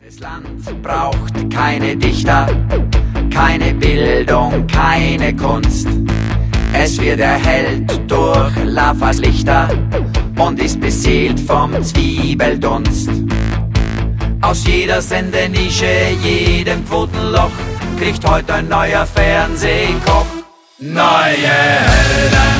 Das Land braucht keine Dichter, keine Bildung, keine Kunst. Es wird erhellt durch Lafas Lichter und ist beseelt vom Zwiebeldunst. Aus jeder Sendenische, jedem Quotenloch kriegt heute ein neuer Fernsehkoch neue Helden.